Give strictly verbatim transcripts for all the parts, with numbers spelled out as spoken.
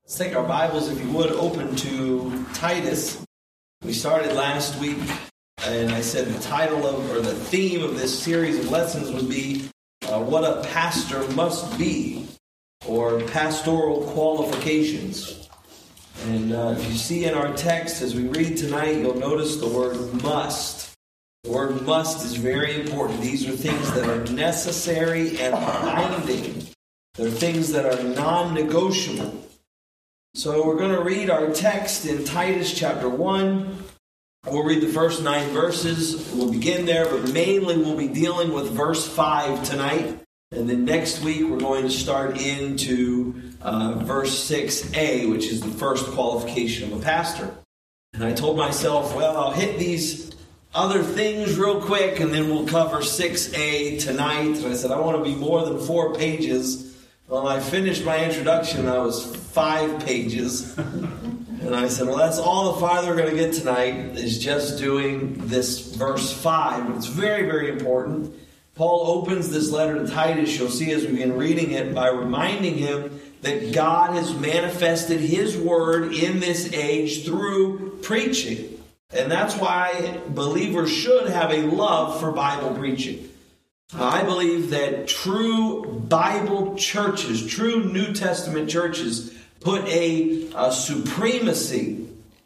Let's take our Bibles, if you would, open to Titus. We started last week, and I said the title of, or the theme of this series of lessons would be uh, What a Pastor Must Be, or Pastoral Qualifications. And uh, if you see in our text, as we read tonight, you'll notice the word must. The word must is very important. These are things that are necessary and binding. They're things that are non-negotiable. So we're going to read our text in Titus chapter one. We'll read the first nine verses. We'll begin there, but mainly we'll be dealing with verse five tonight. And then next week we're going to start into uh, verse six a, which is the first qualification of a pastor. And I told myself, well, I'll hit these other things real quick, and then we'll cover six a tonight. And I said, I want to be more than four pages. Well, I finished my introduction, I was five pages. And I said, well, that's all the farther we're going to get tonight, is just doing this verse five. But it's very, very important. Paul opens this letter to Titus, you'll see as we begin reading it, by reminding him that God has manifested His Word in this age through preaching. And that's why believers should have a love for Bible preaching. I believe that true Bible churches, true New Testament churches, put a, a supremacy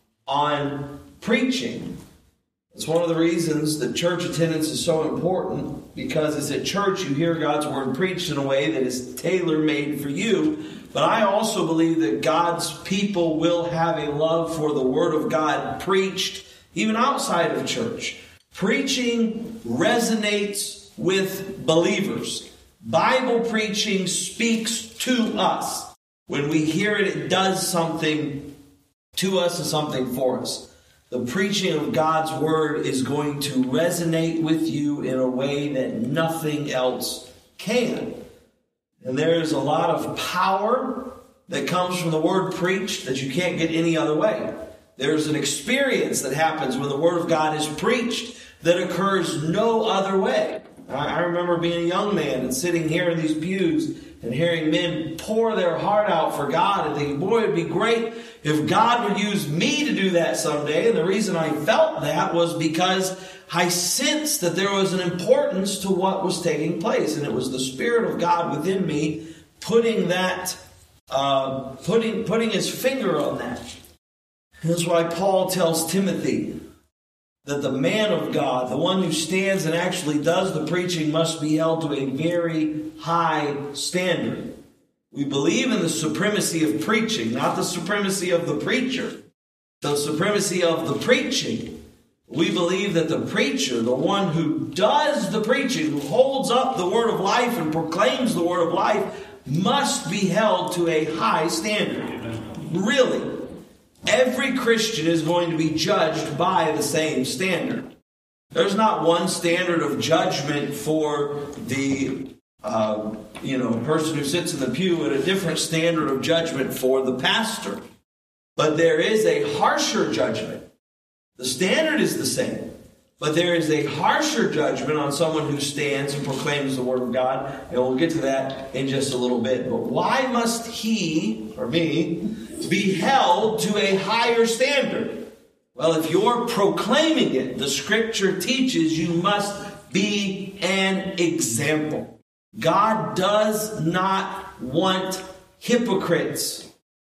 on preaching. It's one of the reasons that church attendance is so important, because it's at church you hear God's Word preached in a way that is tailor-made for you. But I also believe that God's people will have a love for the Word of God preached even outside of church. Preaching resonates with believers. Bible preaching speaks to us. When we hear it, it does something to us and something for us. The preaching of God's Word is going to resonate with you in a way that nothing else can. And there's a lot of power that comes from the Word preached that you can't get any other way. There's an experience that happens when the Word of God is preached that occurs no other way. I remember being a young man and sitting here in these pews and hearing men pour their heart out for God and thinking, boy, it'd be great if God would use me to do that someday. And the reason I felt that was because I sensed that there was an importance to what was taking place. And it was the Spirit of God within me putting that, uh, putting, putting His finger on that. That's why Paul tells Timothy that the man of God, the one who stands and actually does the preaching, must be held to a very high standard. We believe in the supremacy of preaching, not the supremacy of the preacher, the supremacy of the preaching. We believe that the preacher, the one who does the preaching, who holds up the word of life and proclaims the word of life, must be held to a high standard. Really. Every Christian is going to be judged by the same standard. There's not one standard of judgment for the uh, you know person who sits in the pew, and a different standard of judgment for the pastor. But there is a harsher judgment. The standard is the same, but there is a harsher judgment on someone who stands and proclaims the Word of God, and we'll get to that in just a little bit. But why must he, or me, be held to a higher standard? Well, if you're proclaiming it, the Scripture teaches you must be an example. God does not want hypocrites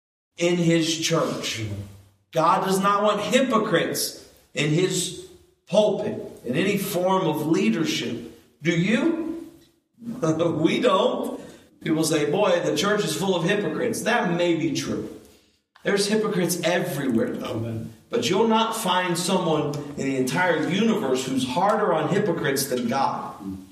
in His church. God does not want hypocrites in His pulpit, in any form of leadership. Do you? We don't. People say, boy, the church is full of hypocrites. That may be true. There's hypocrites everywhere, though. Amen. But you'll not find someone in the entire universe who's harder on hypocrites than God.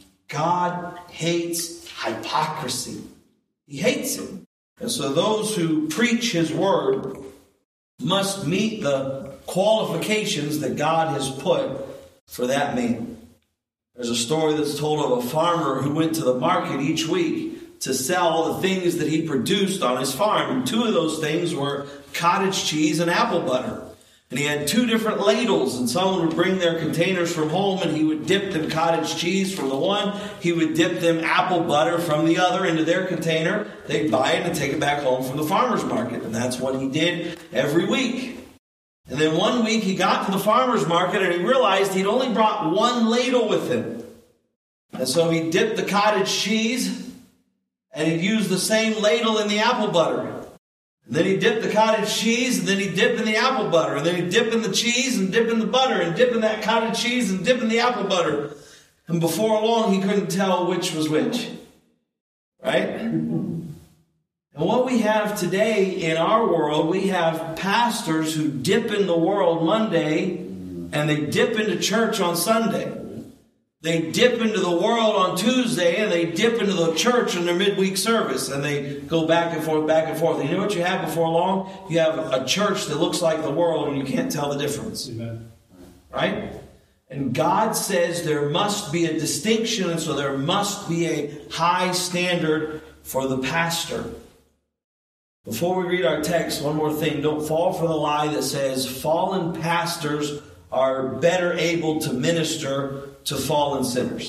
God hates hypocrisy. He hates it. And so those who preach His Word must meet the qualifications that God has put for that man. There's a story that's told of a farmer who went to the market each week to sell the things that he produced on his farm. And two of those things were cottage cheese and apple butter. And he had two different ladles, and someone would bring their containers from home, and he would dip them cottage cheese from the one. He would dip them apple butter from the other into their container. They'd buy it and take it back home from the farmer's market. And that's what he did every week. And then one week he got to the farmer's market, and he realized he'd only brought one ladle with him. And so he dipped the cottage cheese, and he'd use the same ladle in the apple butter. And then he'd dip the cottage cheese, and then he'd dip in the apple butter. And then he'd dip in the cheese, and dip in the butter, and dip in that cottage cheese, and dip in the apple butter. And before long, he couldn't tell which was which. Right? And what we have today in our world, we have pastors who dip in the world Monday, and they dip into church on Sunday. They dip into the world on Tuesday, and they dip into the church in their midweek service, and they go back and forth, back and forth. And you know what you have before long? You have a church that looks like the world, and you can't tell the difference. Amen. Right? And God says there must be a distinction, and so there must be a high standard for the pastor. Before we read our text, one more thing. Don't fall for the lie that says fallen pastors are better able to minister to fallen sinners.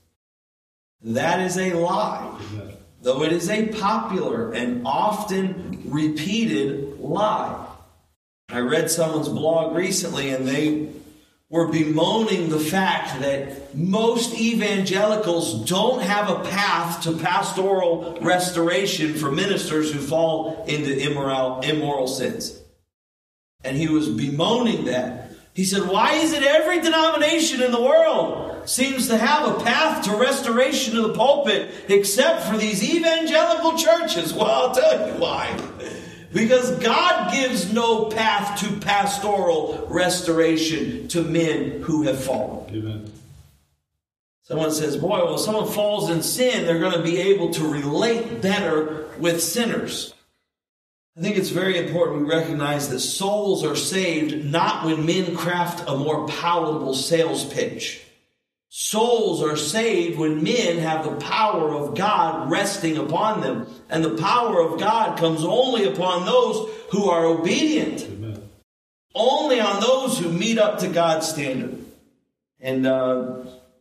That is a lie, though it is a popular and often repeated lie. I read someone's blog recently, and they were bemoaning the fact that most evangelicals don't have a path to pastoral restoration for ministers who fall into immoral, immoral sins. And he was bemoaning that. He said, why is it every denomination in the world seems to have a path to restoration of the pulpit except for these evangelical churches? Well, I'll tell you why. Because God gives no path to pastoral restoration to men who have fallen. Amen. Someone says, boy, well, if someone falls in sin, they're going to be able to relate better with sinners. I think it's very important we recognize that souls are saved not when men craft a more palatable sales pitch. Souls are saved when men have the power of God resting upon them. And the power of God comes only upon those who are obedient. Amen. Only on those who meet up to God's standard. And uh,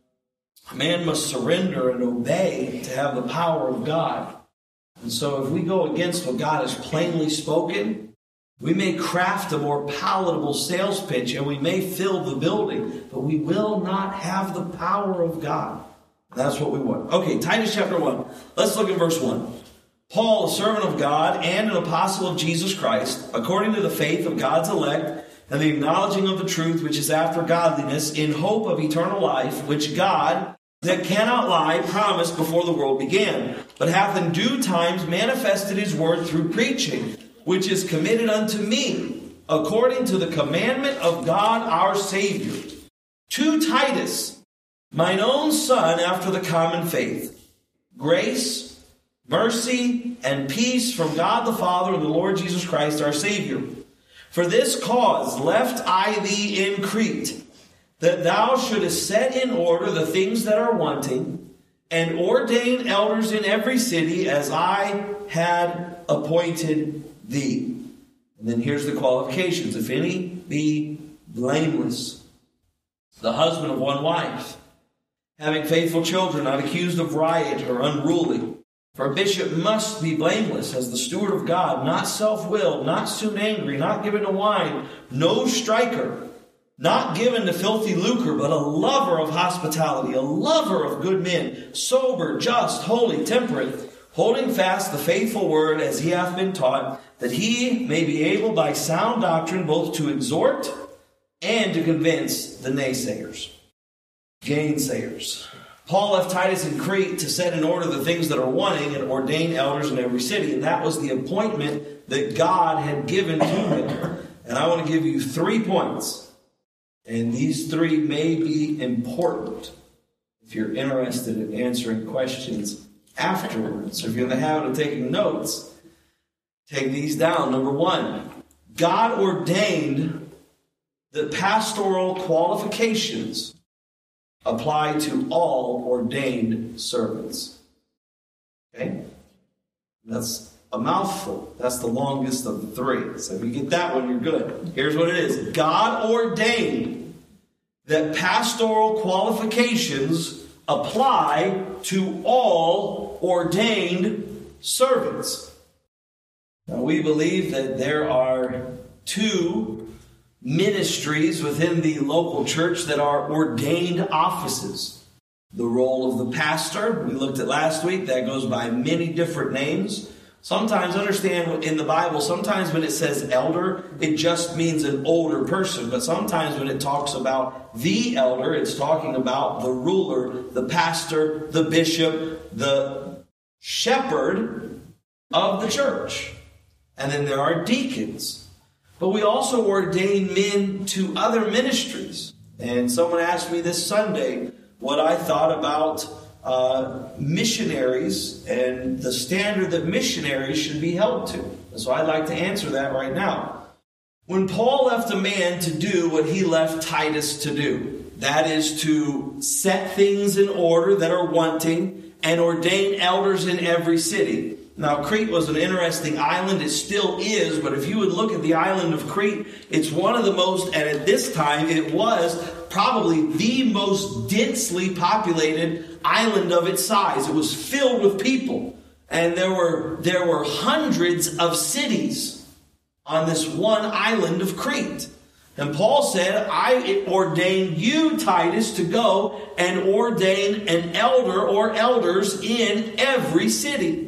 a man must surrender and obey to have the power of God. And so if we go against what God has plainly spoken, we may craft a more palatable sales pitch and we may fill the building, but we will not have the power of God. That's what we want. Okay, Titus chapter one. Let's look at verse one. Paul, a servant of God and an apostle of Jesus Christ, according to the faith of God's elect and the acknowledging of the truth which is after godliness, in hope of eternal life, which God, that cannot lie, promised before the world began, but hath in due times manifested his word through preaching, which is committed unto me, according to the commandment of God our Savior. To Titus, mine own son after the common faith, grace, mercy, and peace from God the Father and the Lord Jesus Christ our Savior. For this cause left I thee in Crete, that thou shouldest set in order the things that are wanting, and ordain elders in every city as I had appointed thee. And then here's the qualifications. If any be blameless, the husband of one wife, having faithful children, not accused of riot or unruly. For a bishop must be blameless as the steward of God, not self-willed, not soon angry, not given to wine, no striker, not given to filthy lucre, but a lover of hospitality, a lover of good men, sober, just, holy, temperate, holding fast the faithful word as he hath been taught, that he may be able by sound doctrine both to exhort and to convince the naysayers, gainsayers. Paul left Titus in Crete to set in order the things that are wanting and ordain elders in every city. And that was the appointment that God had given to him. And I want to give you three points. And these three may be important if you're interested in answering questions afterwards. So if you're in the habit of taking notes, take these down. Number one, God ordained that pastoral qualifications apply to all ordained servants. Okay? That's A mouthful. That's the longest of the three. So if you get that one, you're good. Here's what it is. God ordained that pastoral qualifications apply to all ordained servants. Now, we believe that there are two ministries within the local church that are ordained offices. The role of the pastor, we looked at last week, that goes by many different names. Sometimes, understand in the Bible, sometimes when it says elder, it just means an older person. But sometimes when it talks about the elder, it's talking about the ruler, the pastor, the bishop, the shepherd of the church. And then there are deacons. But we also ordain men to other ministries. And someone asked me this Sunday what I thought about Uh, missionaries and the standard that missionaries should be held to. And so I'd like to answer that right now. When Paul left a man to do what he left Titus to do, that is to set things in order that are wanting and ordain elders in every city. Now, Crete was an interesting island. It still is, but if you would look at the island of Crete, it's one of the most, and at this time it was probably the most densely populated island of its size. It was filled with people. And there were there were hundreds of cities on this one island of Crete. And Paul said, I ordain you, Titus, to go and ordain an elder or elders in every city.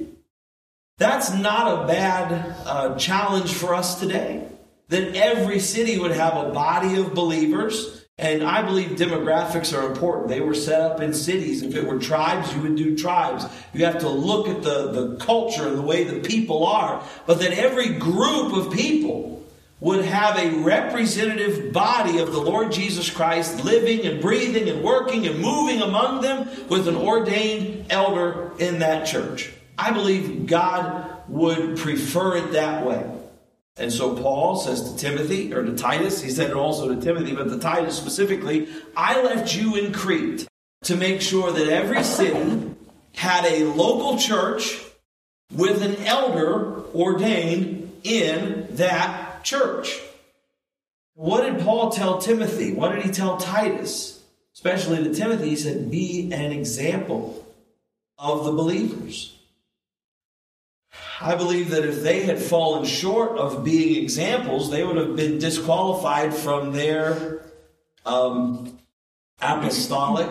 That's not a bad uh, challenge for us today. That every city would have a body of believers. And I believe demographics are important. They were set up in cities. If it were tribes, you would do tribes. You have to look at the, the culture and the way the people are. But that every group of people would have a representative body of the Lord Jesus Christ living and breathing and working and moving among them with an ordained elder in that church. I believe God would prefer it that way. And so Paul says to Timothy, or to Titus, he said it also to Timothy, but to Titus specifically, I left you in Crete to make sure that every city had a local church with an elder ordained in that church. What did Paul tell Timothy? What did he tell Titus? Especially to Timothy, he said, be an example of the believers. I believe that if they had fallen short of being examples, they would have been disqualified from their um, apostolic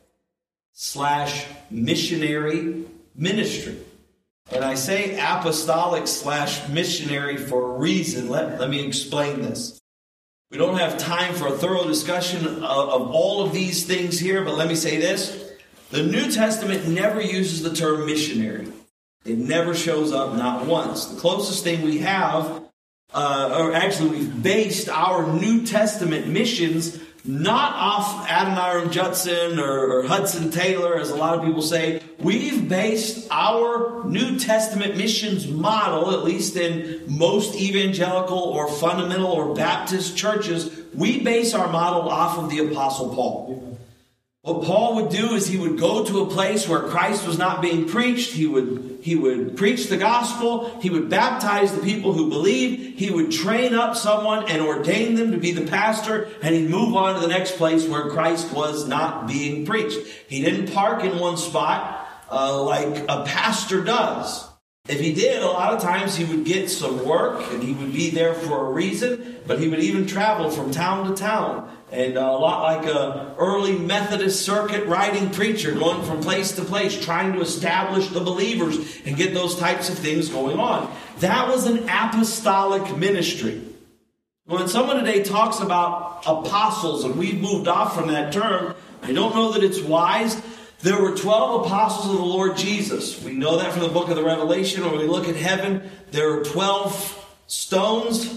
slash missionary ministry. And I say apostolic slash missionary for a reason. Let, let me explain this. We don't have time for a thorough discussion of, of all of these things here, but let me say this. The New Testament never uses the term missionary. It never shows up, not once. The closest thing we have, uh, or actually we've based our New Testament missions not off Adoniram Judson or, or Hudson Taylor, as a lot of people say. We've based our New Testament missions model, at least in most evangelical or fundamental or Baptist churches, we base our model off of the Apostle Paul. What Paul would do is he would go to a place where Christ was not being preached. He would, he would preach the gospel. He would baptize the people who believed. He would train up someone and ordain them to be the pastor. And he'd move on to the next place where Christ was not being preached. He didn't park in one spot uh, like a pastor does. If he did, a lot of times he would get some work and he would be there for a reason. But he would even travel from town to town. And a lot like an early Methodist circuit riding preacher going from place to place, trying to establish the believers and get those types of things going on. That was an apostolic ministry. When someone today talks about apostles, and we've moved off from that term, I don't know that it's wise. There were twelve apostles of the Lord Jesus. We know that from the book of the Revelation. When we look at heaven, there are twelve stones,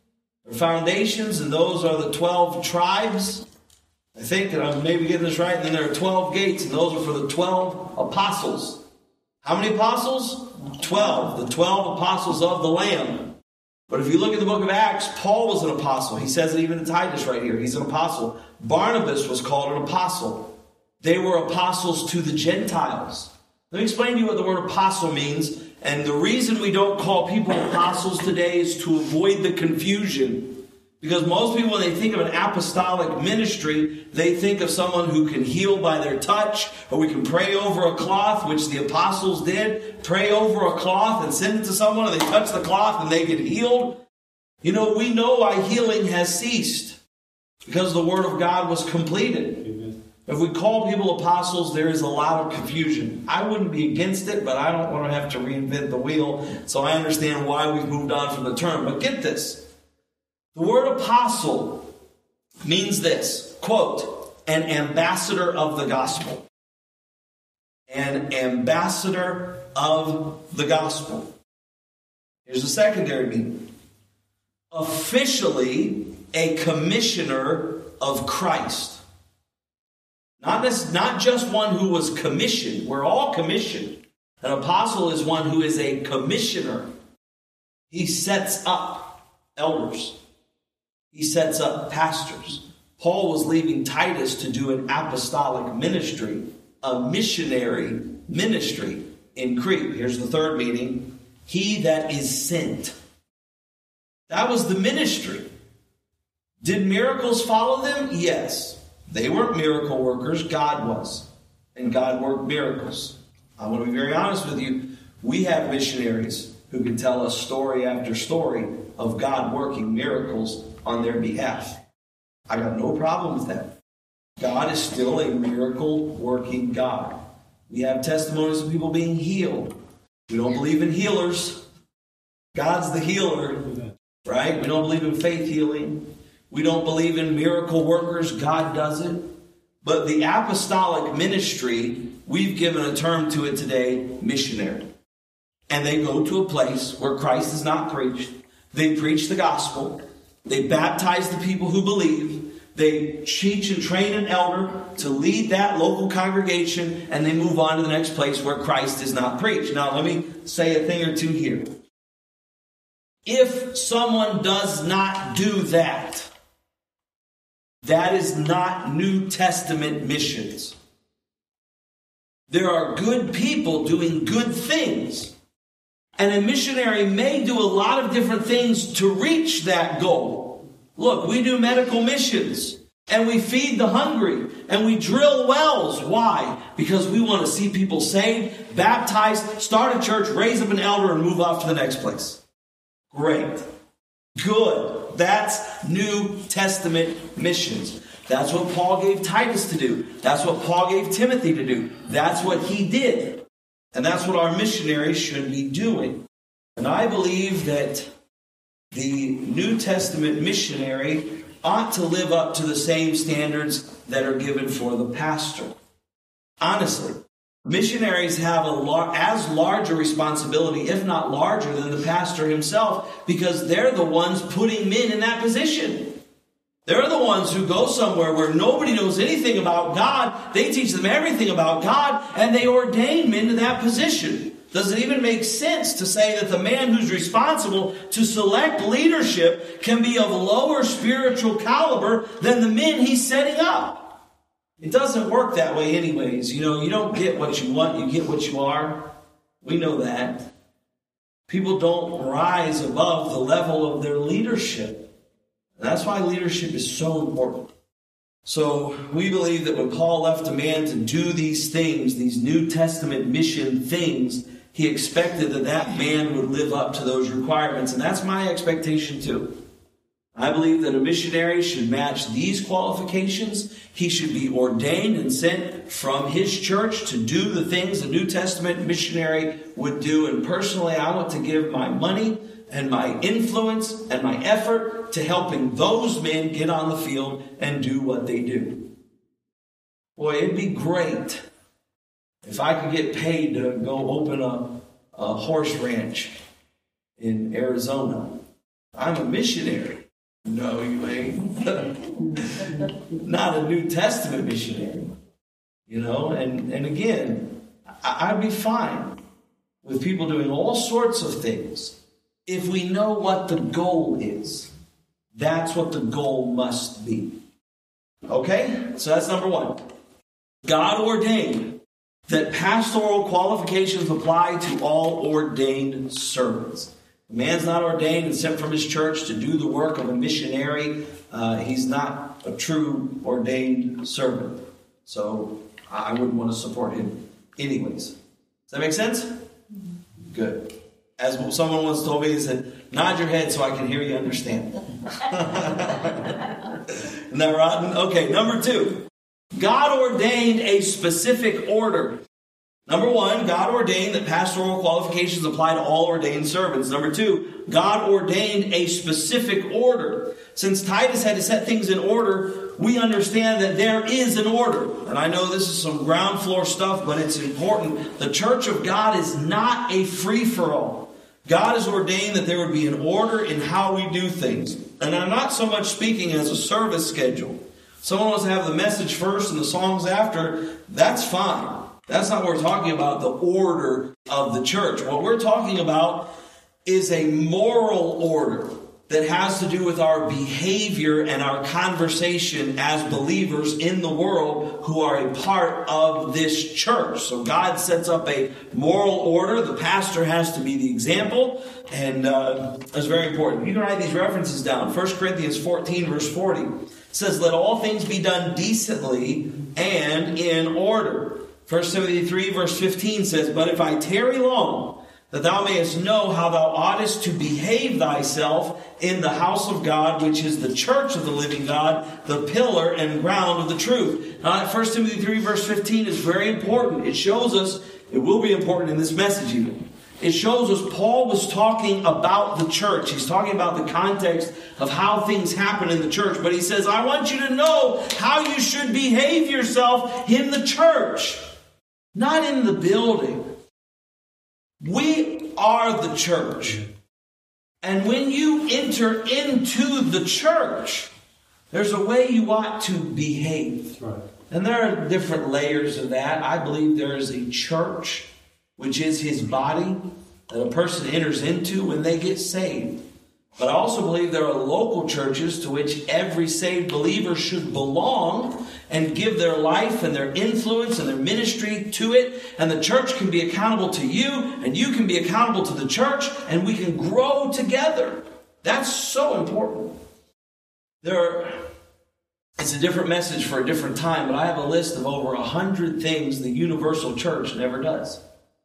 foundations, and those are the twelve tribes. I think that I'm maybe getting this right. And then there are twelve gates, and those are for the twelve apostles. How many apostles? twelve. The twelve apostles of the Lamb. But if you look at the book of Acts, Paul was an apostle. He says it even in Titus right here. He's an apostle. Barnabas was called an apostle. They were apostles to the Gentiles. Let me explain to you what the word apostle means, And the reason we don't call people apostles today is to avoid the confusion. Because most people, when they think of an apostolic ministry, they think of someone who can heal by their touch, or we can pray over a cloth, which the apostles did. Pray over a cloth and send it to someone, and they touch the cloth and they get healed. You know, we know why healing has ceased. Because the Word of God was completed. Amen. If we call people apostles, there is a lot of confusion. I wouldn't be against it, but I don't want to have to reinvent the wheel. So I understand why we've moved on from the term. But get this. The word apostle means this, quote, an ambassador of the gospel. An ambassador of the gospel. Here's the secondary meaning. Officially a commissioner of Christ. Not, this, not just one who was commissioned. We're all commissioned. An apostle is one who is a commissioner. He sets up elders. He sets up pastors. Paul was leaving Titus to do an apostolic ministry, a missionary ministry in Crete. Here's the third meaning. He that is sent. That was the ministry. Did miracles follow them? Yes. They weren't miracle workers. God was. And God worked miracles. I want to be very honest with you. We have missionaries who can tell us story after story of God working miracles on their behalf. I got no problem with that. God is still a miracle-working God. We have testimonies of people being healed. We don't believe in healers. God's the healer, right? We don't believe in faith healing. We don't believe in miracle workers. God does it. But the apostolic ministry, we've given a term to it today, missionary. And they go to a place where Christ is not preached. They preach the gospel. They baptize the people who believe. They teach and train an elder to lead that local congregation, and they move on to the next place where Christ is not preached. Now, let me say a thing or two here. If someone does not do that, that is not New Testament missions. There are good people doing good things. And a missionary may do a lot of different things to reach that goal. Look, we do medical missions, and we feed the hungry, and we drill wells. Why? Because we want to see people saved, baptized, start a church, raise up an elder, and move off to the next place. Great. Good. That's New Testament missions. That's what Paul gave Titus to do. That's what Paul gave Timothy to do. That's what he did. And that's what our missionaries should be doing. And I believe that the New Testament missionary ought to live up to the same standards that are given for the pastor. Honestly, missionaries have a lar- as large a responsibility, if not larger, than the pastor himself, because they're the ones putting men in that position. They're the ones who go somewhere where nobody knows anything about God. They teach them everything about God, and they ordain men to that position. Does it even make sense to say that the man who's responsible to select leadership can be of lower spiritual caliber than the men he's setting up? It doesn't work that way anyways. You know, you don't get what you want, you get what you are. We know that. People don't rise above the level of their leadership. That's why leadership is so important. So we believe that when Paul left a man to do these things, these New Testament mission things, he expected that that man would live up to those requirements. And that's my expectation too. I believe that a missionary should match these qualifications. He should be ordained and sent from his church to do the things a New Testament missionary would do. And personally, I want to give my money and my influence and my effort to helping those men get on the field and do what they do. Boy, it'd be great if I could get paid to go open a, a horse ranch in Arizona. I'm a missionary. No, you ain't. Not a New Testament missionary. You know, and, and again, I, I'd be fine with people doing all sorts of things if we know what the goal is. That's what the goal must be. Okay? So that's number one. God ordained that pastoral qualifications apply to all ordained servants. A man's not ordained and sent from his church to do the work of a missionary. Uh, he's not a true ordained servant. So I wouldn't want to support him anyways. Does that make sense? Good. As someone once told me, he said, nod your head so I can hear you understand. Isn't that rotten? Okay, number two. God ordained a specific order. Number one, God ordained that pastoral qualifications apply to all ordained servants. Number two, God ordained a specific order. Since Titus had to set things in order, we understand that there is an order. And I know this is some ground floor stuff, but it's important. The church of God is not a free-for-all. God has ordained that there would be an order in how we do things. And I'm not so much speaking as a service schedule. Someone wants to have the message first and the songs after. That's fine. That's not what we're talking about, the order of the church. What we're talking about is a moral order that has to do with our behavior and our conversation as believers in the world who are a part of this church. So God sets up a moral order. The pastor has to be the example, and uh, that's very important. You can write these references down. First Corinthians fourteen, verse forty says, let all things be done decently and in order. First Timothy three, verse fifteen says, but if I tarry long, that thou mayest know how thou oughtest to behave thyself in the house of God, which is the church of the living God, the pillar and ground of the truth. Now, First Timothy three, verse fifteen is very important. It shows us, it will be important in this message even. It shows us Paul was talking about the church. He's talking about the context of how things happen in the church. But he says, I want you to know how you should behave yourself in the church, not in the building. We are the church. And when you enter into the church, there's a way you ought to behave. Right. And there are different layers of that. I believe there is a church, which is his body, that a person enters into when they get saved. But I also believe there are local churches to which every saved believer should belong and give their life and their influence and their ministry to it. And the church can be accountable to you, and you can be accountable to the church, and we can grow together. That's so important. There are, it's a different message for a different time, but I have a list of over a hundred things the universal church never does.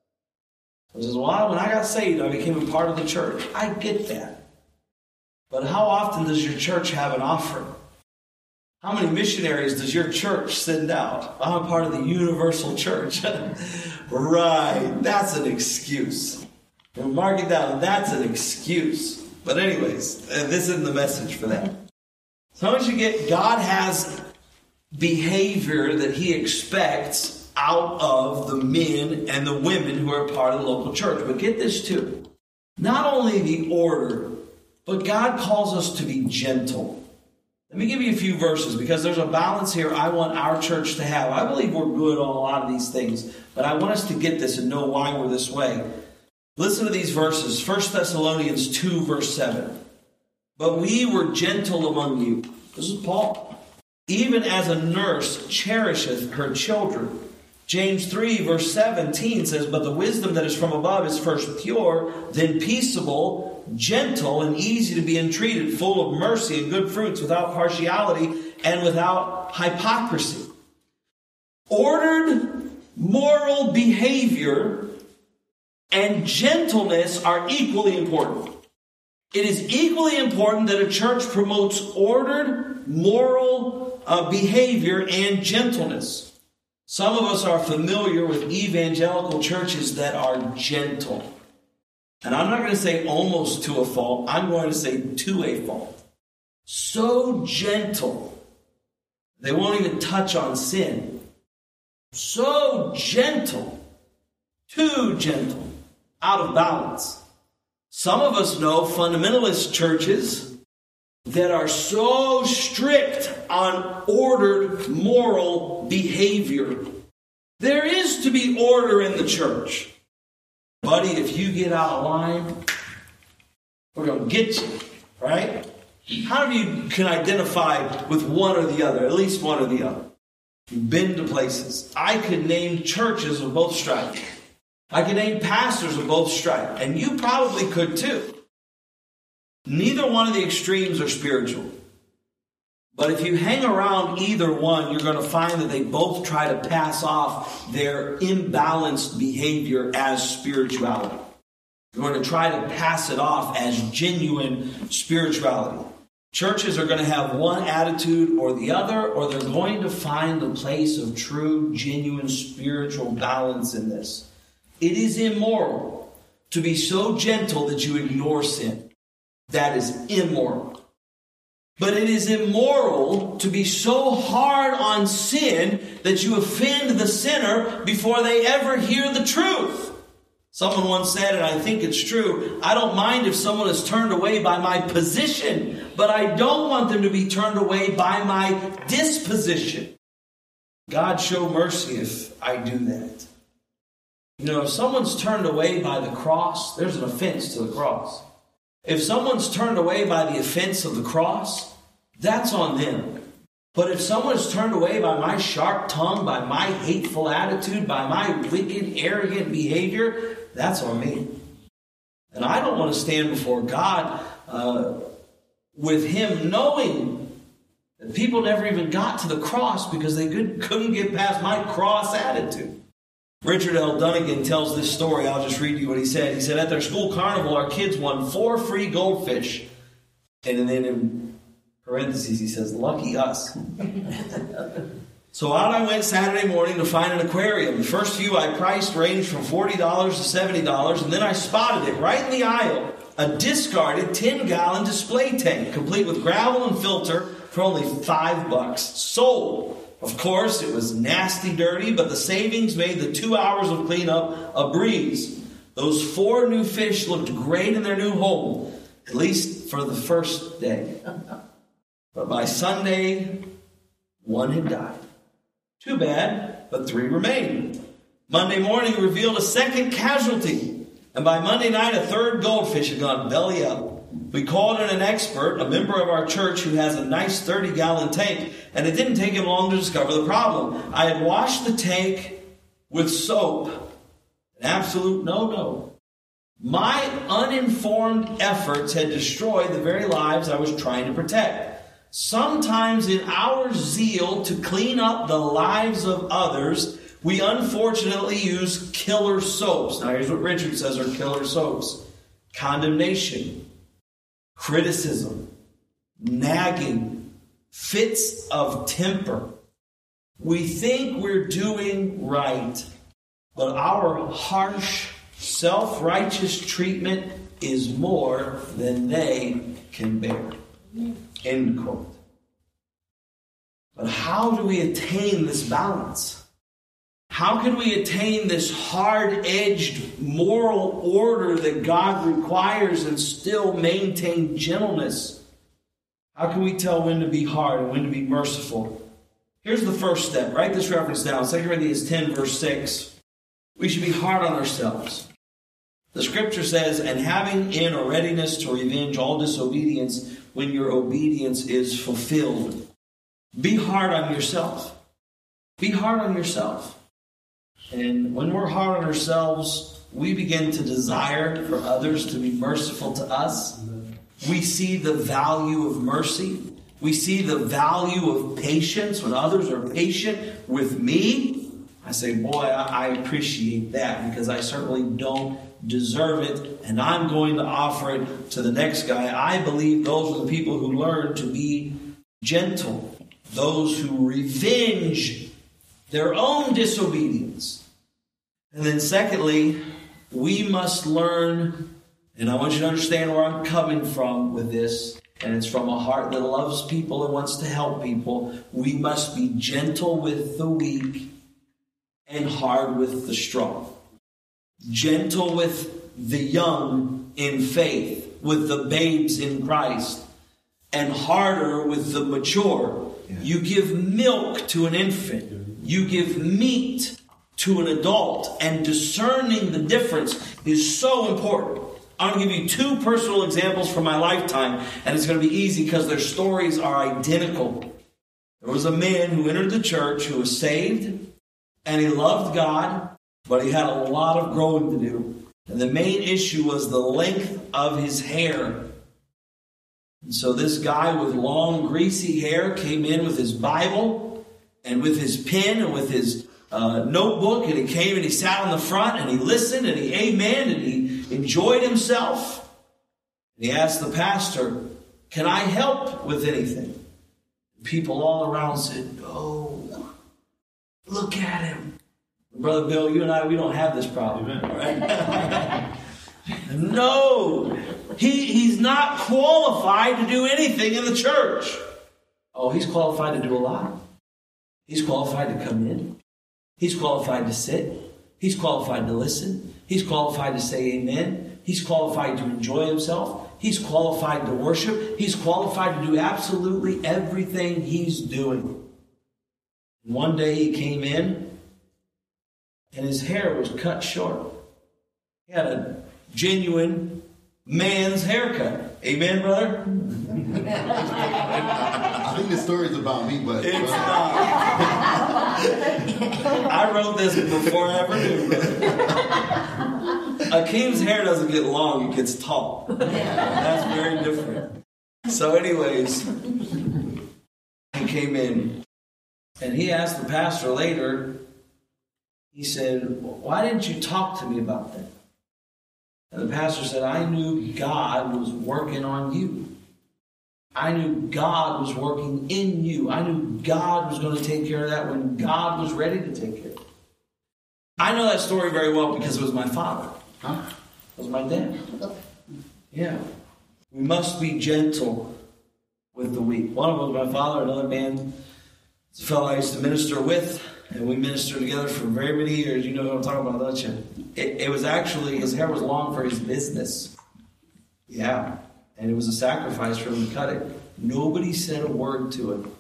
He says, well, when I got saved, I became a part of the church. I get that. But how often does your church have an offering? How many missionaries does your church send out? I'm a part of the universal church. Right, that's an excuse. And mark it down, that's an excuse. But anyways, this isn't the message for that. So once you get, God has behavior that he expects out of the men and the women who are part of the local church. But get this too. Not only the order, but God calls us to be gentle. Let me give you a few verses because there's a balance here I want our church to have. I believe we're good on a lot of these things, but I want us to get this and know why we're this way. Listen to these verses. First Thessalonians two, verse seven. But we were gentle among you. This is Paul. Even as a nurse cherisheth her children. James three, verse seventeen says, but the wisdom that is from above is first pure, then peaceable, gentle, and easy to be entreated, full of mercy and good fruits, without partiality and without hypocrisy. Ordered moral behavior and gentleness are equally important. It is equally important that a church promotes ordered moral uh, behavior and gentleness. Some of us are familiar with evangelical churches that are gentle. And I'm not going to say almost to a fault. I'm going to say to a fault. So gentle. They won't even touch on sin. So gentle. Too gentle. Out of balance. Some of us know fundamentalist churches that are so strict on ordered moral behavior. There is to be order in the church. Buddy, if you get out of line, we're going to get you, right? How many of you can identify with one or the other, at least one or the other? You've been to places. I could name churches of both stripes. I could name pastors of both stripes. And you probably could too. Neither one of the extremes are spiritual. But if you hang around either one, you're going to find that they both try to pass off their imbalanced behavior as spirituality. You're going to try to pass it off as genuine spirituality. Churches are going to have one attitude or the other, or they're going to find a place of true, genuine spiritual balance in this. It is immoral to be so gentle that you ignore sin. That is immoral. But it is immoral to be so hard on sin that you offend the sinner before they ever hear the truth. Someone once said, and I think it's true, I don't mind if someone is turned away by my position, but I don't want them to be turned away by my disposition. God show mercy if I do that. You know, if someone's turned away by the cross, there's an offense to the cross. If someone's turned away by the offense of the cross, that's on them. But if someone is turned away by my sharp tongue, by my hateful attitude, by my wicked, arrogant behavior, that's on me. And I don't want to stand before God uh, with Him knowing that people never even got to the cross because they could, couldn't get past my cross attitude. Richard L. Dunnigan tells this story. I'll just read you what he said. He said, at their school carnival, our kids won four free goldfish. And then in parentheses, he says, lucky us. So out I went Saturday morning to find an aquarium. The first few I priced ranged from forty dollars to seventy dollars, and then I spotted it right in the aisle, a discarded ten-gallon display tank, complete with gravel and filter, for only five bucks. Sold. Of course, it was nasty dirty, but the savings made the two hours of cleanup a breeze. Those four new fish looked great in their new home, at least for the first day. But by Sunday, one had died. Too bad, but three remained. Monday morning revealed a second casualty. And by Monday night, a third goldfish had gone belly up. We called in an expert, a member of our church who has a nice thirty-gallon tank, and it didn't take him long to discover the problem. I had washed the tank with soap. An absolute no-no. My uninformed efforts had destroyed the very lives I was trying to protect. Sometimes in our zeal to clean up the lives of others, we unfortunately use killer soaps. Now here's what Richard says are killer soaps. Condemnation, criticism, nagging, fits of temper. We think we're doing right, but our harsh, self-righteous treatment is more than they can bear. End quote. But how do we attain this balance? How can we attain this hard-edged moral order that God requires and still maintain gentleness? How can we tell when to be hard and when to be merciful? Here's the first step. Write this reference down. Second Corinthians ten, verse six. We should be hard on ourselves. The scripture says, and having in a readiness to revenge all disobedience when your obedience is fulfilled. Be hard on yourself. Be hard on yourself. And when we're hard on ourselves, we begin to desire for others to be merciful to us. We see the value of mercy. We see the value of patience when others are patient with me. I say, boy, I appreciate that because I certainly don't deserve it, and I'm going to offer it to the next guy. I believe those are the people who learn to be gentle, those who revenge their own disobedience. And then secondly, we must learn, and I want you to understand where I'm coming from with this, and it's from a heart that loves people and wants to help people. We must be gentle with the weak and hard with the strong. Gentle with the young in faith, with the babes in Christ, and harder with the mature. Yeah. You give milk to an infant. You give meat to an adult. And discerning the difference is so important. I'm going to give you two personal examples from my lifetime, and it's going to be easy because their stories are identical. There was a man who entered the church who was saved, and he loved God, but he had a lot of growing to do. And the main issue was the length of his hair. And so this guy with long, greasy hair came in with his Bible and with his pen and with his uh, notebook, and he came and he sat on the front and he listened and he amen and he enjoyed himself. And he asked the pastor, "Can I help with anything?" People all around said, "No, look at him." Brother Bill, you and I, we don't have this problem. Right? No, he, he's not qualified to do anything in the church. Oh, he's qualified to do a lot. He's qualified to come in. He's qualified to sit. He's qualified to listen. He's qualified to say amen. He's qualified to enjoy himself. He's qualified to worship. He's qualified to do absolutely everything he's doing. And one day he came in, and his hair was cut short. He had a genuine man's haircut. Amen, brother? I think the story's about me, but... It's not. I wrote this before I ever knew, brother. A king's hair doesn't get long, it gets tall. That's very different. So anyways, he came in, and he asked the pastor later, he said, "Why didn't you talk to me about that?" And the pastor said, "I knew God was working on you. I knew God was working in you. I knew God was going to take care of that when God was ready to take care of it." I know that story very well because it was my father. Huh? It was my dad. Yeah. We must be gentle with the weak. One of them was my father, another man, it's a fellow I used to minister with. And we ministered together for very many years. You know what I'm talking about, don't you? It, it was actually, his hair was long for his business. Yeah. And it was a sacrifice for him to cut it. Nobody said a word to it.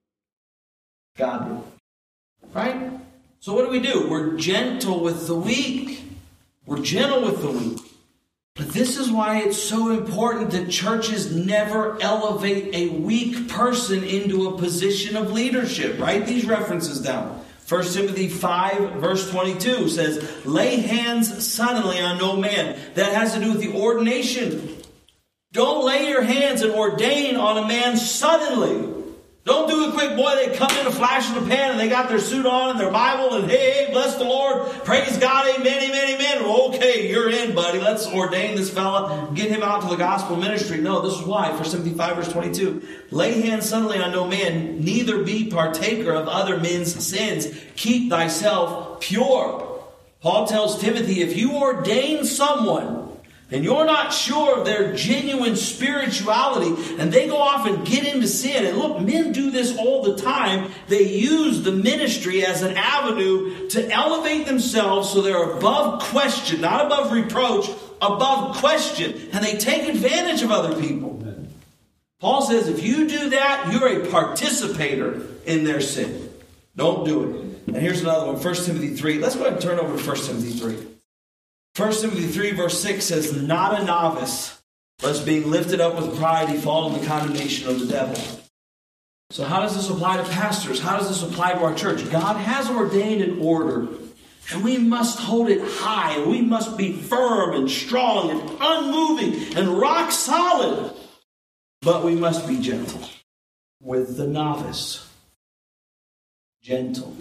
God did. Right? So what do we do? We're gentle with the weak. We're gentle with the weak. But this is why it's so important that churches never elevate a weak person into a position of leadership. Write these references down. First Timothy five, verse twenty-two says, "Lay hands suddenly on no man." That has to do with the ordination. Don't lay your hands and ordain on a man suddenly. Don't do it quick. Boy, they come in a flash in the pan and they got their suit on and their Bible and hey, hey, bless the Lord. Praise God. Amen, amen, amen. Okay, you're in, buddy. Let's ordain this fella. Get him out to the gospel ministry. No, this is why. First Timothy five, verse twenty-two. "Lay hands suddenly on no man, neither be partaker of other men's sins. Keep thyself pure." Paul tells Timothy, if you ordain someone and you're not sure of their genuine spirituality, and they go off and get into sin. And look, men do this all the time. They use the ministry as an avenue to elevate themselves so they're above question, not above reproach, above question. And they take advantage of other people. Paul says if you do that, you're a participator in their sin. Don't do it. And here's another one, First Timothy three. Let's go ahead and turn over to First Timothy three. First Timothy three, verse six says, "Not a novice, lest being lifted up with pride, he fall in the condemnation of the devil." So how does this apply to pastors? How does this apply to our church? God has ordained an order, and we must hold it high, and we must be firm and strong and unmoving and rock solid. But we must be gentle with the novice. Gentle.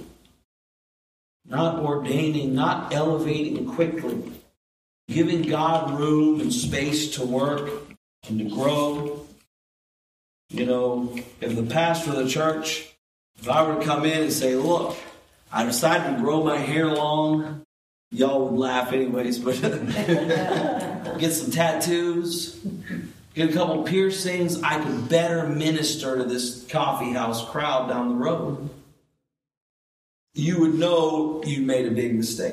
Not ordaining, not elevating quickly. Giving God room and space to work and to grow. You know, if the pastor of the church, if I were to come in and say, "Look, I decided to grow my hair long," y'all would laugh anyways, but get some tattoos, get a couple piercings, I could better minister to this coffee house crowd down the road. You would know you made a big mistake.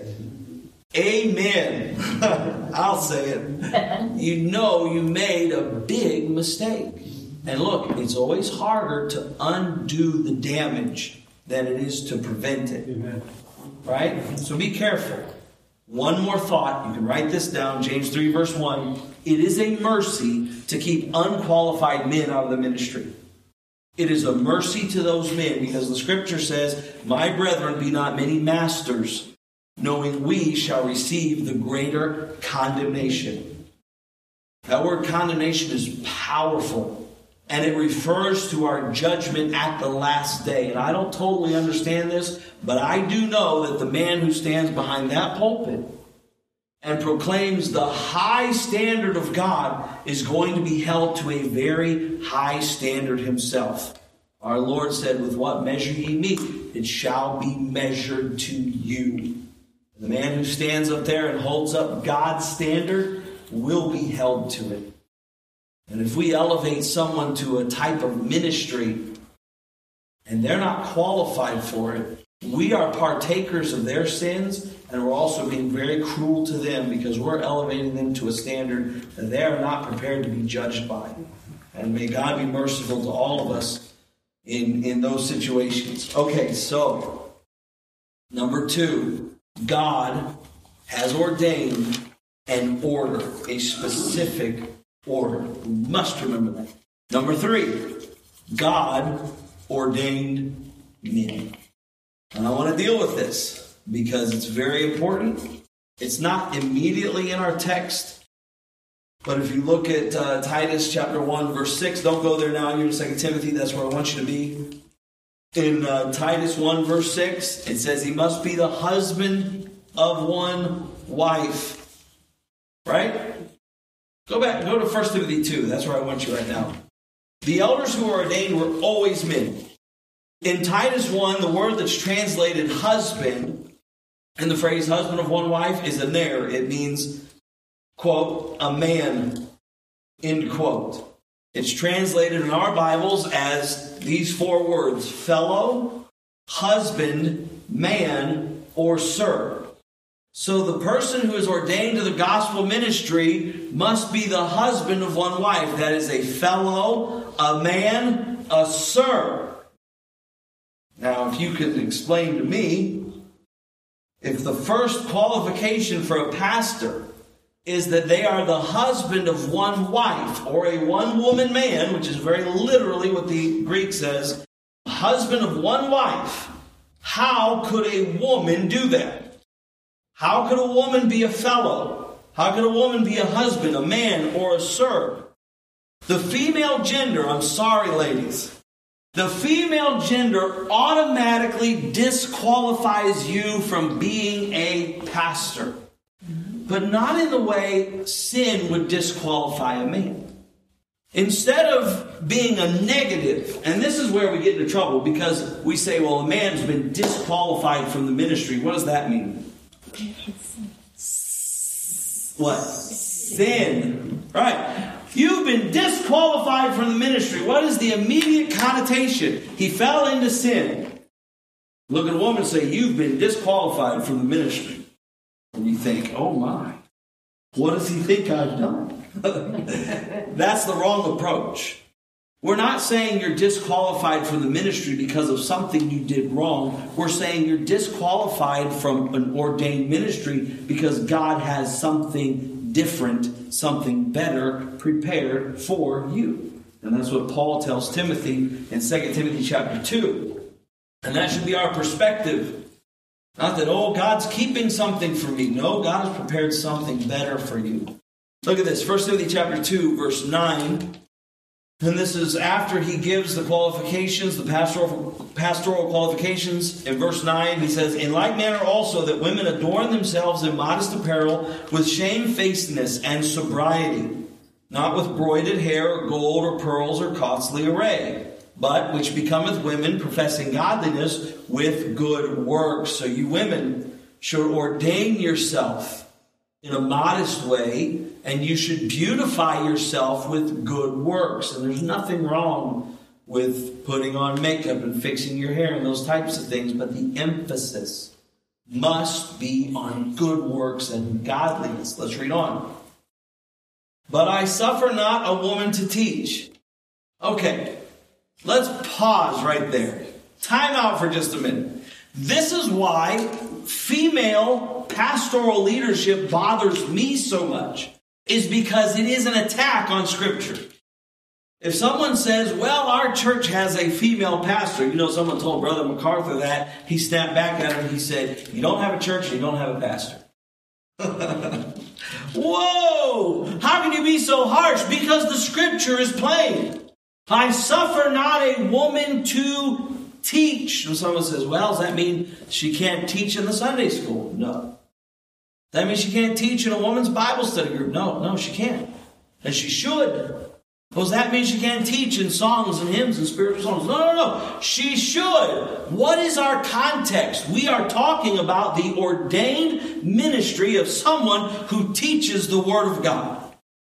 Amen. I'll say it. You know you made a big mistake. And look, it's always harder to undo the damage than it is to prevent it. Amen. Right? So be careful. One more thought. You can write this down. James three, verse one. It is a mercy to keep unqualified men out of the ministry. It is a mercy to those men, because the scripture says, "My brethren, be not many masters, knowing we shall receive the greater condemnation." That word condemnation is powerful, and it refers to our judgment at the last day. And I don't totally understand this, but I do know that the man who stands behind that pulpit and proclaims the high standard of God is going to be held to a very high standard himself. Our Lord said, "With what measure ye meet, it shall be measured to you." The man who stands up there and holds up God's standard will be held to it. And if we elevate someone to a type of ministry and they're not qualified for it, we are partakers of their sins, and we're also being very cruel to them because we're elevating them to a standard that they are not prepared to be judged by. And may God be merciful to all of us in, in those situations. Okay, so number two, God has ordained an order, a specific order. We must remember that. Number three, God ordained men. And I want to deal with this because it's very important. It's not immediately in our text, but if you look at uh, Titus chapter one, verse six, don't go there now, you're in Second Timothy, that's where I want you to be. In uh, Titus one, verse six, it says, "He must be the husband of one wife." Right? Go back, go to First Timothy two, that's where I want you right now. The elders who were ordained were always men. In Titus one, the word that's translated husband, and the phrase husband of one wife, is a ner. It means, quote, a man, end quote. It's translated in our Bibles as these four words: fellow, husband, man, or sir. So the person who is ordained to the gospel ministry must be the husband of one wife. That is a fellow, a man, a sir. Now, if you could explain to me, if the first qualification for a pastor is that they are the husband of one wife, or a one-woman man, which is very literally what the Greek says, husband of one wife, how could a woman do that? How could a woman be a fellow? How could a woman be a husband, a man, or a sir? The female gender, I'm sorry, ladies, the female gender automatically disqualifies you from being a pastor. But not in the way sin would disqualify a man. Instead of being a negative, and this is where we get into trouble, because we say, well, a man's been disqualified from the ministry. What does that mean? What? Sin. Right. You've been disqualified from the ministry. What is the immediate connotation? He fell into sin. Look at a woman and say, you've been disqualified from the ministry. And you think, oh my, what does he think I've done? That's the wrong approach. We're not saying you're disqualified from the ministry because of something you did wrong. We're saying you're disqualified from an ordained ministry because God has something different, something better prepared for you. And that's what Paul tells Timothy in Second Timothy chapter two. And that should be our perspective. Not that, oh, God's keeping something for me. No, God has prepared something better for you. Look at this, First Timothy chapter two, verse nine. And this is after he gives the qualifications, the pastoral, pastoral qualifications. In verse nine, he says, in like manner also that women adorn themselves in modest apparel with shamefacedness and sobriety, not with broided hair or gold or pearls or costly array, but which becometh women professing godliness with good works. So you women should ordain yourself in a modest way, and you should beautify yourself with good works. And there's nothing wrong with putting on makeup and fixing your hair and those types of things, but the emphasis must be on good works and godliness. Let's read on. But I suffer not a woman to teach. Okay, let's pause right there. Time out for just a minute. This is why female pastoral leadership bothers me so much, is because it is an attack on Scripture. If someone says, well, our church has a female pastor, you know, someone told Brother MacArthur that, he snapped back at her and he said, you don't have a church and you don't have a pastor. Whoa! How can you be so harsh? Because the scripture is plain. I suffer not a woman to teach. And someone says, well, does that mean she can't teach in the Sunday school? No. That means she can't teach in a woman's Bible study group? No, no, she can't. And she should. Well, does that mean she can't teach in songs and hymns and spiritual songs? No, no, no. She should. What is our context? We are talking about the ordained ministry of someone who teaches the Word of God.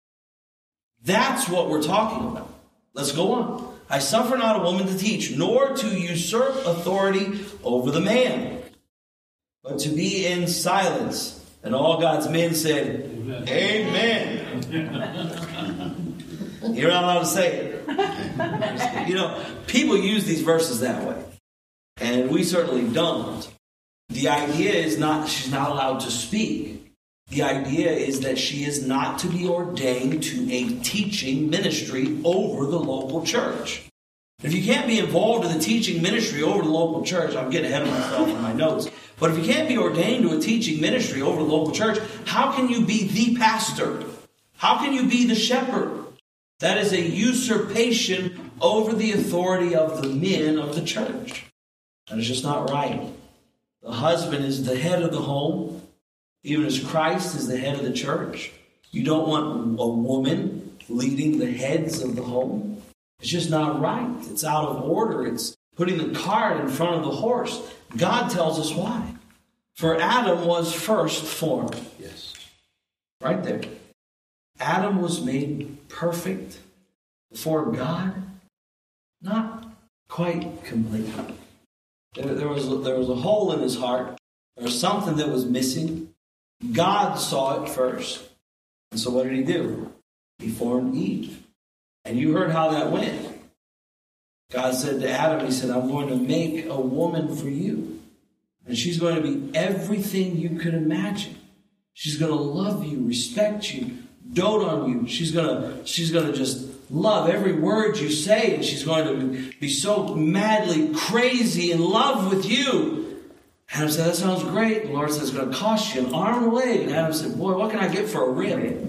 That's what we're talking about. Let's go on. I suffer not a woman to teach, nor to usurp authority over the man, but to be in silence. And all God's men said, Amen. Amen. You're not allowed to say it. You know, people use these verses that way. And we certainly don't. The idea is not, she's not allowed to speak. The idea is that she is not to be ordained to a teaching ministry over the local church. If you can't be involved in the teaching ministry over the local church, I'm getting ahead of myself in my notes, but if you can't be ordained to a teaching ministry over the local church, how can you be the pastor? How can you be the shepherd? That is a usurpation over the authority of the men of the church. And it's just not right. The husband is the head of the home, even as Christ is the head of the church. You don't want a woman leading the heads of the home. It's just not right. It's out of order. It's putting the cart in front of the horse. God tells us why. For Adam was first formed. Yes. Right there. Adam was made perfect before God. Not quite completely. There, there, was, there was a hole in his heart. There was something that was missing. God saw it first. And so what did he do? He formed Eve. And you heard how that went. God said to Adam, he said, I'm going to make a woman for you. And she's going to be everything you could imagine. She's going to love you, respect you, dote on you. She's going to, she's going to just love every word you say. And she's going to be so madly crazy in love with you. Adam said, that sounds great. The Lord says, it's going to cost you an arm and a leg. And Adam said, boy, what can I get for a rib?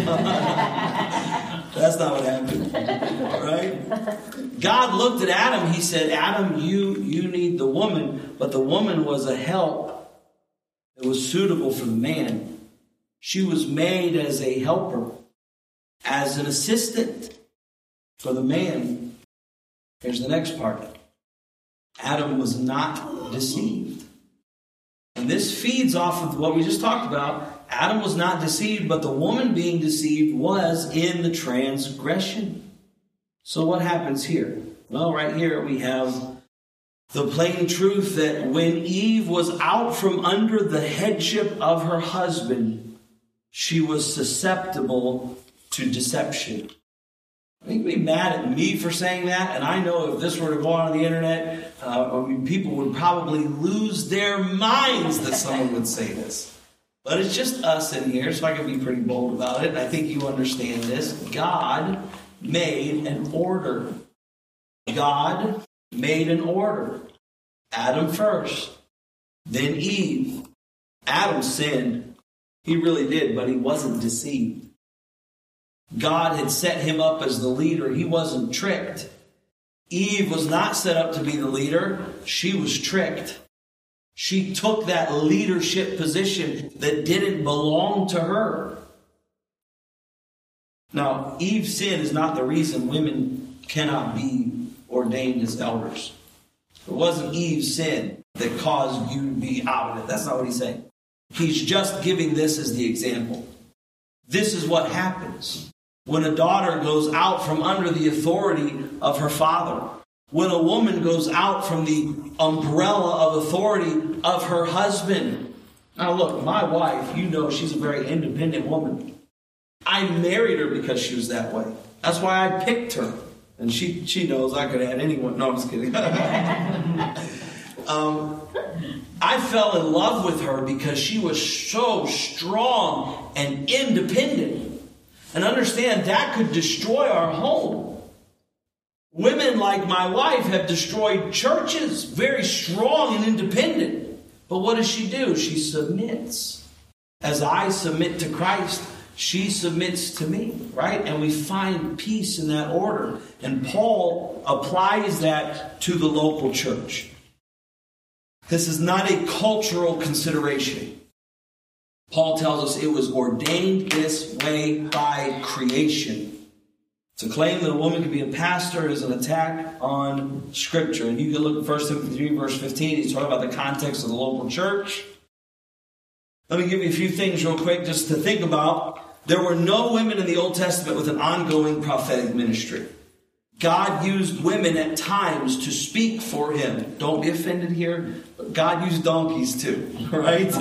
That's not what happened. Right? God looked at Adam. He said, Adam, you, you need the woman. But the woman was a help that was suitable for the man. She was made as a helper, as an assistant for the man. Here's the next part. Adam was not deceived. And this feeds off of what we just talked about. Adam was not deceived, but the woman being deceived was in the transgression. So what happens here? Well, right here we have the plain truth that when Eve was out from under the headship of her husband, she was susceptible to deception. You can be mad at me for saying that, and I know if this were to go on the internet, uh, I mean, people would probably lose their minds that someone would say this. But it's just us in here, so I can be pretty bold about it. And I think you understand this. God made an order. God made an order. Adam first, then Eve. Adam sinned. He really did, but he wasn't deceived. God had set him up as the leader. He wasn't tricked. Eve was not set up to be the leader. She was tricked. She took that leadership position that didn't belong to her. Now, Eve's sin is not the reason women cannot be ordained as elders. It wasn't Eve's sin that caused you to be out of it. That's not what he's saying. He's just giving this as the example. This is what happens when a daughter goes out from under the authority of her father. When a woman goes out from the umbrella of authority of her husband. Now look, my wife, you know she's a very independent woman. I married her because she was that way. That's why I picked her. And she, she knows I could have had anyone. No, I'm just kidding. um, I fell in love with her because she was so strong and independent. And understand, that could destroy our home. Women like my wife have destroyed churches, very strong and independent. But what does she do? She submits. As I submit to Christ, she submits to me, right? And we find peace in that order. And Paul applies that to the local church. This is not a cultural consideration. Paul tells us it was ordained this way by creation. To claim that a woman can be a pastor is an attack on Scripture. And you can look at First Timothy three, verse fifteen. He's talking about the context of the local church. Let me give you a few things real quick just to think about. There were no women in the Old Testament with an ongoing prophetic ministry. God used women at times to speak for him. Don't be offended here, but God used donkeys too, right?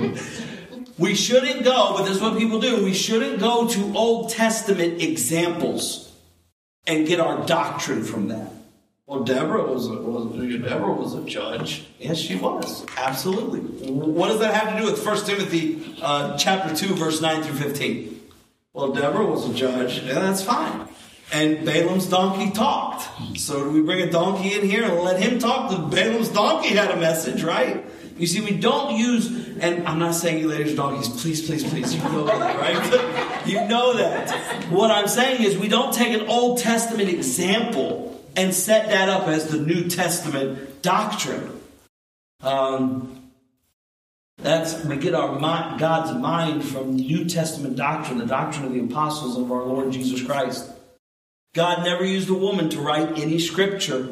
We shouldn't go, but this is what people do. We shouldn't go to Old Testament examples and get our doctrine from that. Well, Deborah was a, was, Deborah was a judge. Yes, she was. Absolutely. What does that have to do with First Timothy uh, chapter two, verse nine through fifteen? Well, Deborah was a judge. Yeah, that's fine. And Balaam's donkey talked. So do we bring a donkey in here and let him talk? Balaam's donkey had a message, right? You see, we don't use, and I'm not saying you ladies are donkeys. Please, please, please. You know that, right? You know that. What I'm saying is we don't take an Old Testament example and set that up as the New Testament doctrine. Um, that's we get our mind, God's mind from New Testament doctrine, the doctrine of the apostles of our Lord Jesus Christ. God never used a woman to write any scripture.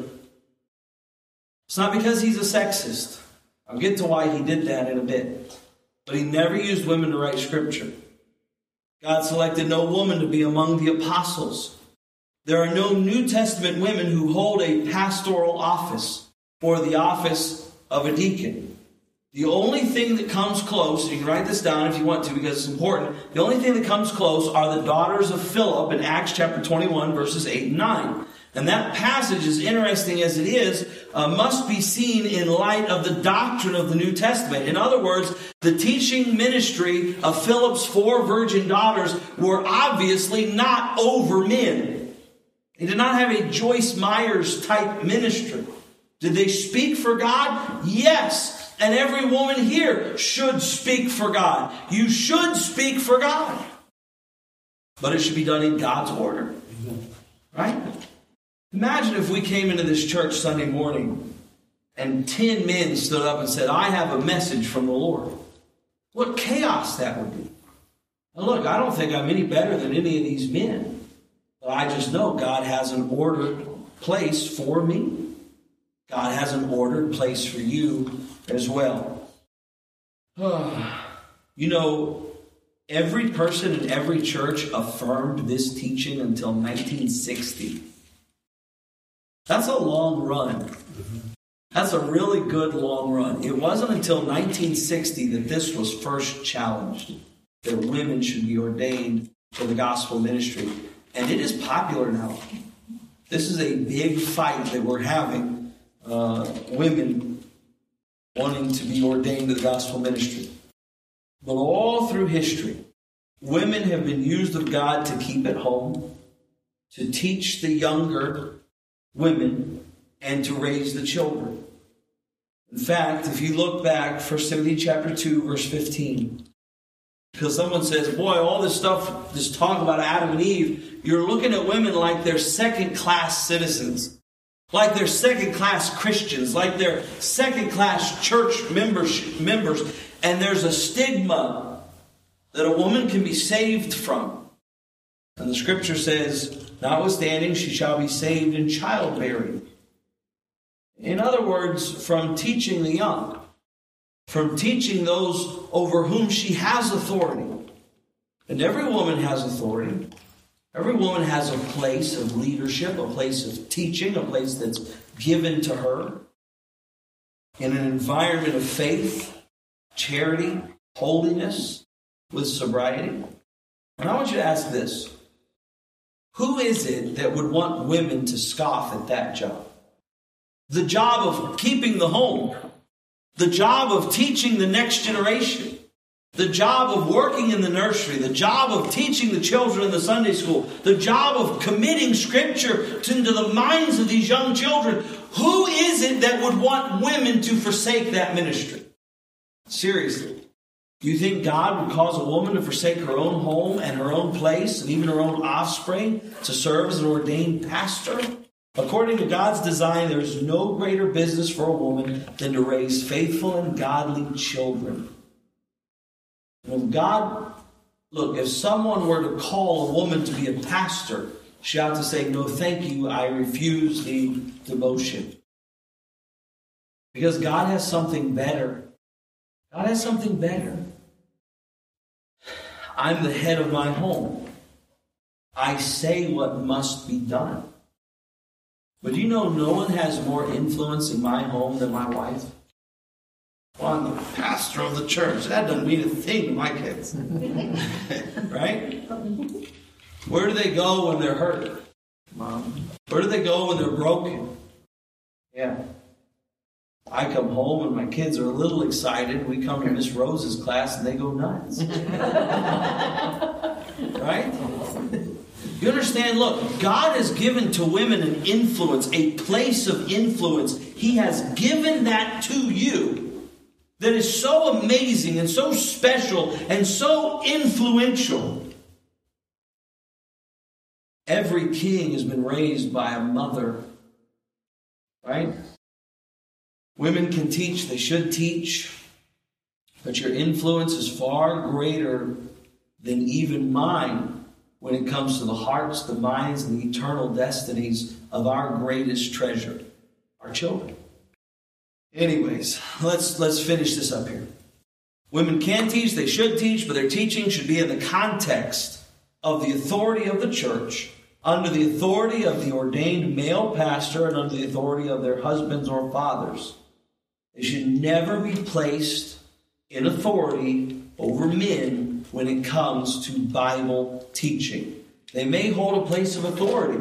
It's not because he's a sexist. I'll get to why he did that in a bit. But he never used women to write scripture. God selected no woman to be among the apostles. There are no New Testament women who hold a pastoral office or the office of a deacon. The only thing that comes close, and you can write this down if you want to because it's important, the only thing that comes close are the daughters of Philip in Acts chapter twenty-one, verses eight and nine. And that passage, as interesting as it is, uh, must be seen in light of the doctrine of the New Testament. In other words, the teaching ministry of Philip's four virgin daughters were obviously not over men. They did not have a Joyce Myers type ministry. Did they speak for God? Yes. And every woman here should speak for God. You should speak for God. But it should be done in God's order. Right? Imagine if we came into this church Sunday morning and ten men stood up and said, I have a message from the Lord. What chaos that would be. Now look, I don't think I'm any better than any of these men. But I just know God has an ordered place for me. God has an ordered place for you as well. You know, every person in every church affirmed this teaching until nineteen sixty. That's a long run. That's a really good long run. It wasn't until nineteen sixty that this was first challenged, that women should be ordained for the gospel ministry. And it is popular now. This is a big fight that we're having. Uh, women wanting to be ordained to the gospel ministry. But all through history, women have been used of God to keep at home, to teach the younger women, and to raise the children. In fact, if you look back, First Timothy chapter two, verse fifteen, because someone says, boy, all this stuff, this talk about Adam and Eve, you're looking at women like they're second-class citizens. Like they're second-class Christians, like they're second-class church members, members, and there's a stigma that a woman can be saved from. And the scripture says, notwithstanding, she shall be saved in childbearing. In other words, from teaching the young, from teaching those over whom she has authority. And every woman has authority. Every woman has a place of leadership, a place of teaching, a place that's given to her in an environment of faith, charity, holiness, with sobriety. And I want you to ask this. Who is it that would want women to scoff at that job? The job of keeping the home. The job of teaching the next generation. The job of working in the nursery, the job of teaching the children in the Sunday school, the job of committing Scripture into the minds of these young children. Who is it that would want women to forsake that ministry? Seriously. Do you think God would cause a woman to forsake her own home and her own place and even her own offspring to serve as an ordained pastor? According to God's design, there is no greater business for a woman than to raise faithful and godly children. When God, look, if someone were to call a woman to be a pastor, she ought to say, no, thank you, I refuse the devotion. Because God has something better. God has something better. I'm the head of my home. I say what must be done. But do you know no one has more influence in my home than my wife? Well, I'm the pastor of the church. That doesn't mean a thing to my kids. Right? Where do they go when they're hurt? Mom. Where do they go when they're broken? Yeah. I come home and my kids are a little excited. We come to Miss Rose's class and they go nuts. Right? You understand? Look, God has given to women an influence, a place of influence. He has given that to you. That is so amazing and so special and so influential. Every king has been raised by a mother. Right? Women can teach, they should teach. But your influence is far greater than even mine when it comes to the hearts, the minds, and the eternal destinies of our greatest treasure, our children. Anyways, let's let's finish this up here. Women can teach, they should teach, but their teaching should be in the context of the authority of the church, under the authority of the ordained male pastor, and under the authority of their husbands or fathers. They should never be placed in authority over men when it comes to Bible teaching. They may hold a place of authority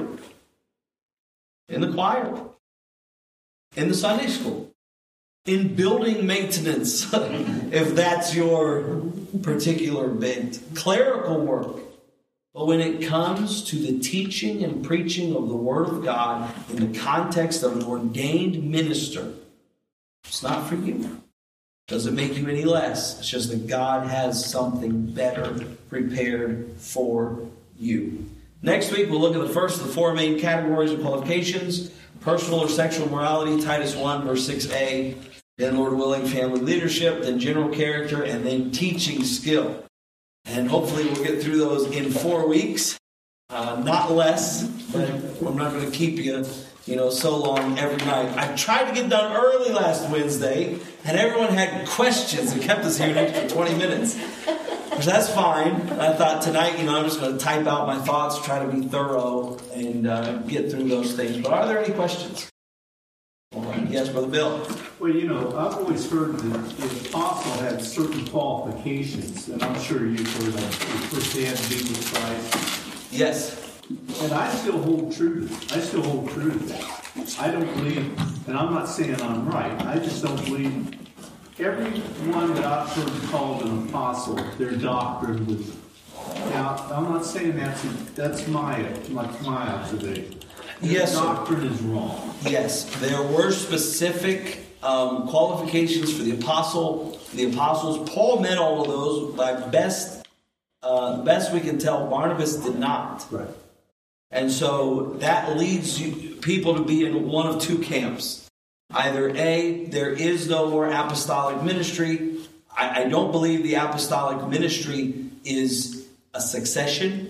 in the choir, in the Sunday school, in building maintenance, if that's your particular bent, clerical work. But when it comes to the teaching and preaching of the Word of God in the context of an ordained minister, it's not for you. Doesn't make you any less. It's just that God has something better prepared for you. Next week, we'll look at the first of the four main categories of qualifications: personal or sexual morality, Titus one, verse six a. Then, Lord willing, family leadership, then general character, and then teaching skill. And hopefully we'll get through those in four weeks. Uh, not less, but I'm not going to keep you, you know, so long every night. I tried to get done early last Wednesday, and everyone had questions and kept us here an extra twenty minutes. Which that's fine. I thought tonight, you know, I'm just going to type out my thoughts, try to be thorough, and uh, get through those things. But are there any questions? All right. Yes, Brother Bill. Well, you know, I've always heard that the apostle had certain qualifications, and I'm sure you've heard of first they had to be with Christ. Yes. And I still hold true to I still hold true to that. I don't believe, and I'm not saying I'm right, I just don't believe everyone that I've heard called an apostle, their doctrine was. Now, I'm not saying that's a, that's my, my my observation. Their yes, doctrine sir. is wrong. Yes, there were specific um, qualifications for the apostle, the apostles. Paul met all of those. By best, uh, best we can tell, Barnabas did not. Right. And so that leads you, people to be in one of two camps. Either A, there is no more apostolic ministry. I, I don't believe the apostolic ministry is a succession.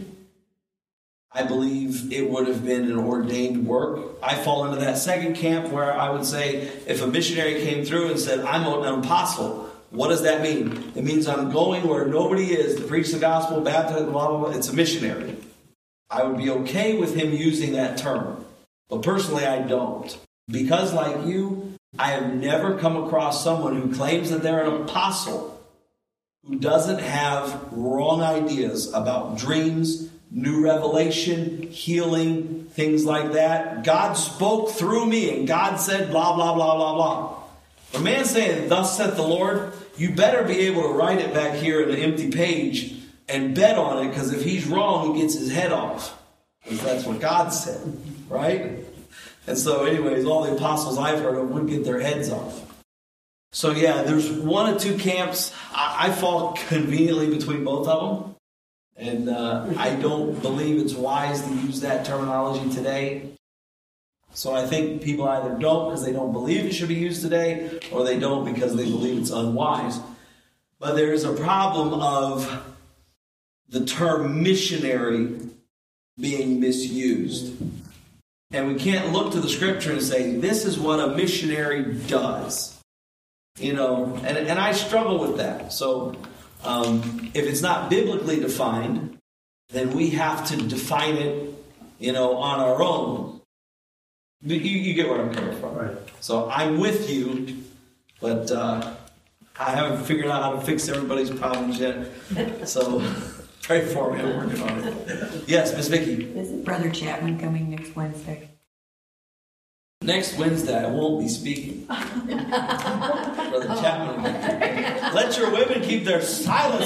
I believe it would have been an ordained work. I fall into that second camp where I would say if a missionary came through and said, I'm an apostle, what does that mean? It means I'm going where nobody is to preach the gospel, baptize, blah, blah, blah. It's a missionary. I would be okay with him using that term. But personally, I don't. Because like you, I have never come across someone who claims that they're an apostle who doesn't have wrong ideas about dreams, new revelation, healing, things like that. God spoke through me and God said blah, blah, blah, blah, blah. A man saying, thus saith the Lord, you better be able to write it back here in an empty page and bet on it, because if he's wrong, he gets his head off. Because that's what God said, right? And so anyways, all the apostles I've heard of would get their heads off. So yeah, there's one of two camps. I, I fall conveniently between both of them. And uh, I don't believe it's wise to use that terminology today. So I think people either don't because they don't believe it should be used today, or they don't because they believe it's unwise. But there is a problem of the term missionary being misused. And we can't look to the scripture and say, this is what a missionary does. You know, and, and I struggle with that. So um, if it's not biblically defined, then we have to define it, you know, on our own. You, you get where I'm coming from. Right. So I'm with you, but uh, I haven't figured out how to fix everybody's problems yet. So pray for me. I'm working on it. Yes, Miss Vicki. Is Brother Chapman coming next Wednesday? Next Wednesday, I won't be speaking. Brother Chapman. Let your women keep their silence.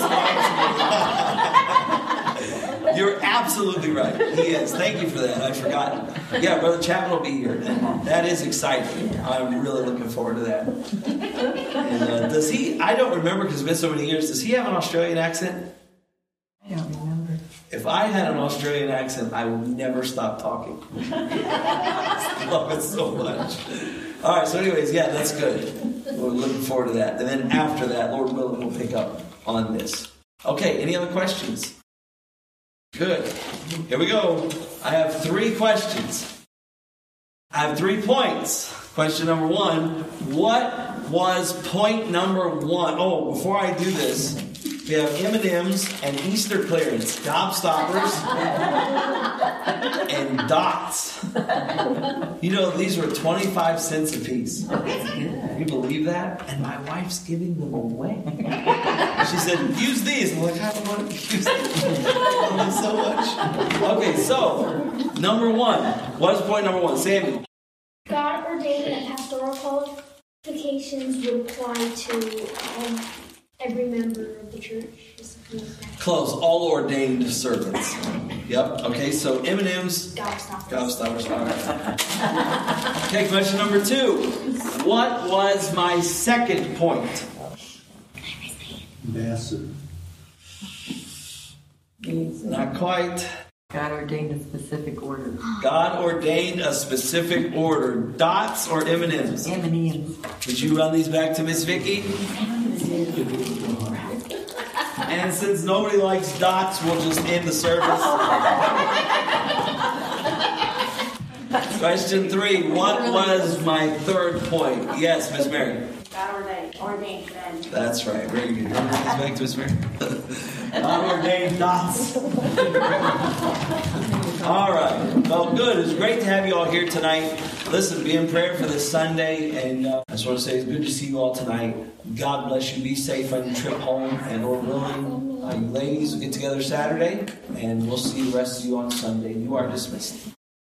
You're absolutely right. He is. Thank you for that. I forgot. Yeah, Brother Chapman will be here. That is exciting. I'm really looking forward to that. And, uh, does he, I don't remember because it's been so many years, does he have an Australian accent? I don't remember. If I had an Australian accent, I would never stop talking. I love it so much. All right, so anyways, yeah, that's good. We're looking forward to that. And then after that, Lord willing, we'll pick up on this. Okay, any other questions? Good. Here we go. I have three questions. I have three points. Question number one. What was point number one? Oh, before I do this, we have M and M's and Easter clearance, gobstoppers, and dots. You know, these were twenty-five cents a piece. Can you believe that? And my wife's giving them away. She said, use these. I'm like, I don't want to use these. I love them so much. Okay, so, number one. What is point number one? Sammy. God ordained that pastoral qualifications would apply to um, every member of the church. Close. All ordained servants. Yep. Okay, so M and M's. Gobstoppers. Gobstoppers. All right. Okay, question number two. What was my second point? Ambassador. Not quite. God ordained a specific order. God ordained a specific order. Dots or M and M's? M and M's. Would you run these back to Miss Vicki? And since nobody likes dots, we'll just end the service. Question three. What was my third point? Yes, Miss Mary. God ordained. Ordained men. That's right. Very good. Run these back to Miss Mary. God ordained dots. All right. Well, good. It's great to have you all here tonight. Listen, be in prayer for this Sunday. And uh, I just want to say it's good to see you all tonight. God bless you. Be safe on your trip home. And Lord willing, uh, you ladies will get together Saturday. And we'll see the rest of you on Sunday. You are dismissed.